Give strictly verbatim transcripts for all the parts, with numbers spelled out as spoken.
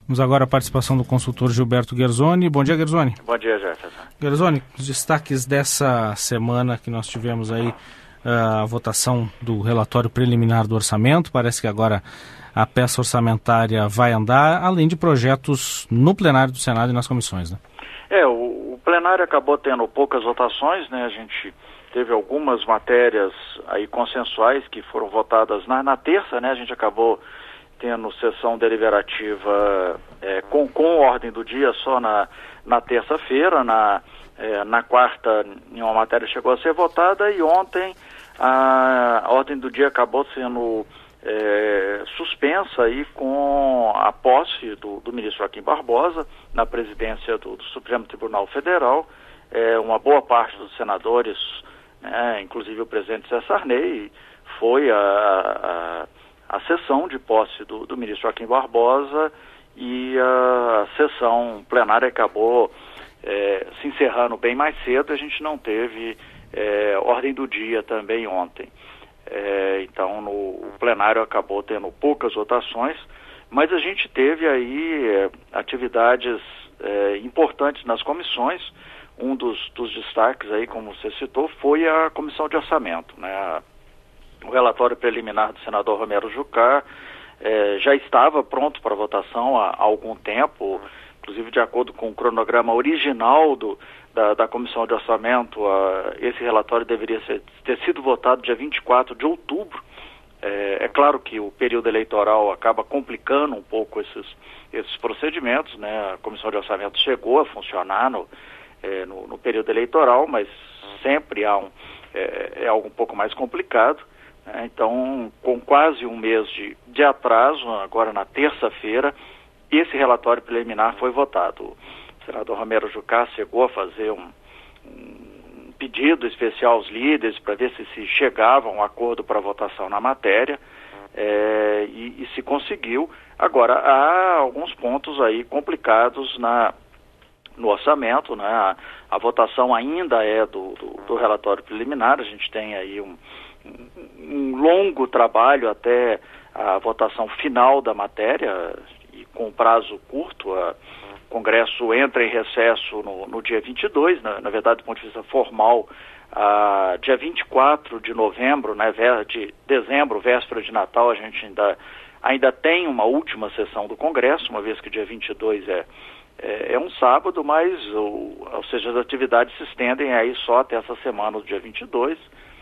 Temos agora a participação do consultor Gilberto Guerzoni. Bom dia, Guerzoni. Bom dia, Jefferson. Guerzoni, os destaques dessa semana que nós tivemos aí, a votação do relatório preliminar do orçamento. Parece que agora a peça orçamentária vai andar, além de projetos no plenário do Senado e nas comissões, né? É, o, o plenário acabou tendo poucas votações, né? A gente teve algumas matérias aí consensuais que foram votadas na, na terça, né? A gente acabou tendo sessão deliberativa é, com, com ordem do dia só na, na terça-feira, na, é, na quarta nenhuma matéria chegou a ser votada e ontem a, a ordem do dia acabou sendo é, suspensa aí com a posse do, do ministro Joaquim Barbosa na presidência do, do Supremo Tribunal Federal. É, uma boa parte dos senadores, né, inclusive o presidente Zé Sarney, foi a... a a sessão de posse do, do ministro Joaquim Barbosa e a sessão plenária acabou é, se encerrando bem mais cedo. A gente não teve é, ordem do dia também ontem. É, então no, o plenário acabou tendo poucas votações, mas a gente teve aí é, atividades é, importantes nas comissões. Um dos, dos destaques aí, como você citou, foi a comissão de orçamento, né? A, O relatório preliminar do senador Romero Jucá eh, já estava pronto para votação há, há algum tempo, inclusive de acordo com o cronograma original do, da, da Comissão de Orçamento. A, esse relatório deveria ser, ter sido votado dia vinte e quatro de outubro. É, é claro que o período eleitoral acaba complicando um pouco esses, esses procedimentos, né? A Comissão de Orçamento chegou a funcionar no, é, no, no período eleitoral, mas sempre há um, é, é algo um pouco mais complicado. Então, com quase um mês de, de atraso, agora na terça-feira, esse relatório preliminar foi votado. O senador Romero Jucá chegou a fazer um, um pedido especial aos líderes para ver se se chegava a um acordo para votação na matéria, é, e, e se conseguiu. Agora, há alguns pontos aí complicados na, no orçamento, né? A, a votação ainda é do, do, do relatório preliminar. A gente tem aí um um longo trabalho até a votação final da matéria, e com prazo curto. A, o Congresso entra em recesso no, no dia vinte e dois, na, na verdade, do ponto de vista formal, a, dia vinte e quatro de novembro, né, de dezembro, véspera de Natal, a gente ainda, ainda tem uma última sessão do Congresso, uma vez que dia vinte e dois é, é, é um sábado, mas, ou, ou seja, as atividades se estendem aí só até essa semana, do dia vinte e dois.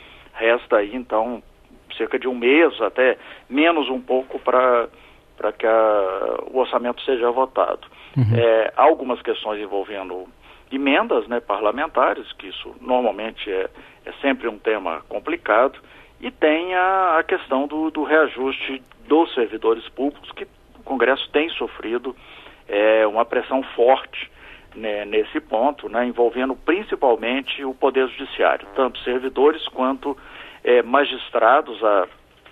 Resta aí, então, cerca de um mês, até menos um pouco, para para que a, o orçamento seja votado. Uhum. É, há algumas questões envolvendo emendas, né, parlamentares, que isso normalmente é, é sempre um tema complicado, e tem a, a questão do, do reajuste dos servidores públicos, que o Congresso tem sofrido é, uma pressão forte, né, nesse ponto, né, envolvendo principalmente o Poder Judiciário, tanto servidores quanto é, magistrados. A,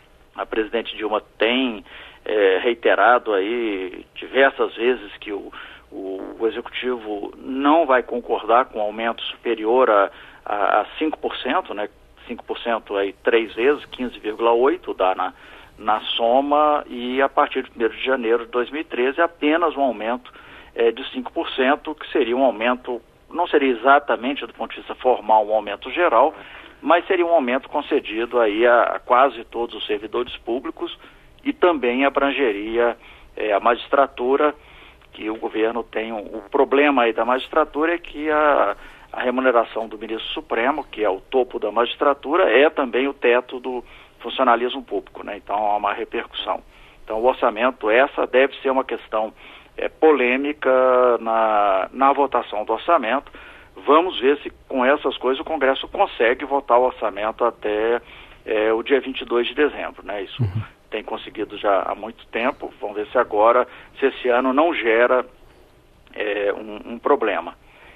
a presidente Dilma tem é, reiterado aí diversas vezes que o, o, o Executivo não vai concordar com um aumento superior a, a, a cinco por cento, né, cinco por cento aí três vezes, quinze vírgula oito por cento dá na, na soma, e a partir de primeiro de janeiro de dois mil e treze apenas um aumento É, de cinco por cento, que seria um aumento, não seria exatamente do ponto de vista formal um aumento geral, mas seria um aumento concedido aí a, a quase todos os servidores públicos, e também abrangeria é, a magistratura, que o governo tem um, o problema aí da magistratura é que a, a remuneração do ministro Supremo, que é o topo da magistratura, é também o teto do funcionalismo público, né? Então há uma repercussão. Então o orçamento, essa deve ser uma questão É, polêmica na, na votação do orçamento. Vamos ver se com essas coisas o Congresso consegue votar o orçamento até é, o dia vinte e dois de dezembro, né? Isso uhum. tem conseguido já há muito tempo. Vamos ver se agora, se esse ano não gera é, um, um problema.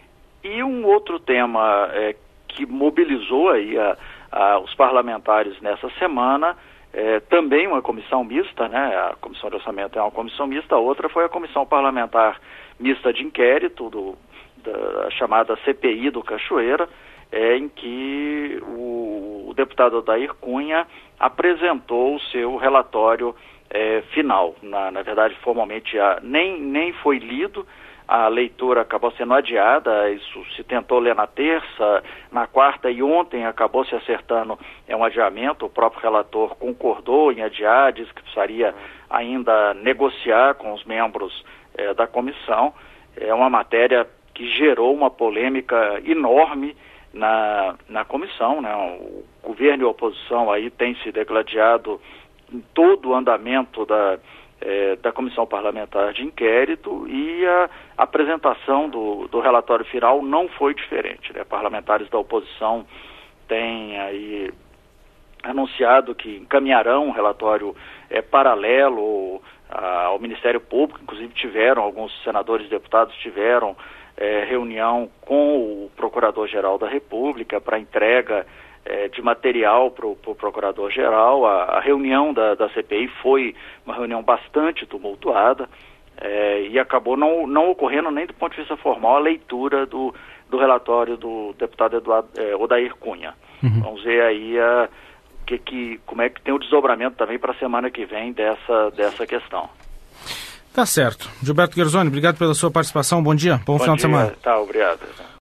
E um outro tema é, que mobilizou aí a, a, os parlamentares nessa semana, É, também uma comissão mista, né? A comissão de orçamento é uma comissão mista. A outra foi a comissão parlamentar mista de inquérito, do, da chamada C P I do Cachoeira, é, em que o, o deputado Odair Cunha apresentou o seu relatório é, final. Na, na verdade, formalmente já nem, nem foi lido, a leitura acabou sendo adiada, isso se tentou ler na terça, na quarta e ontem acabou se acertando é um adiamento, o próprio relator concordou em adiar, disse que precisaria ainda negociar com os membros é, da comissão. É uma matéria que gerou uma polêmica enorme na, na comissão, né? O governo e a oposição aí têm se degladiado em todo o andamento da, é, da comissão parlamentar de inquérito, e a apresentação do, do relatório final não foi diferente, né? Parlamentares da oposição têm aí anunciado que encaminharão um relatório é, paralelo a, ao Ministério Público, inclusive tiveram, alguns senadores e deputados tiveram é, reunião com o Procurador-Geral da República para entrega é, de material para o pro Procurador-Geral. A, a reunião da, da C P I foi uma reunião bastante tumultuada é, e acabou não, não ocorrendo nem do ponto de vista formal a leitura do, do relatório do deputado Eduardo, é, Odair Cunha. Uhum. Vamos ver aí a Que, que, como é que tem o desdobramento também para a semana que vem dessa, dessa questão. Tá certo. Gilberto Guerzoni, obrigado pela sua participação. Bom dia, bom, bom final dia. de semana. Tá, obrigado.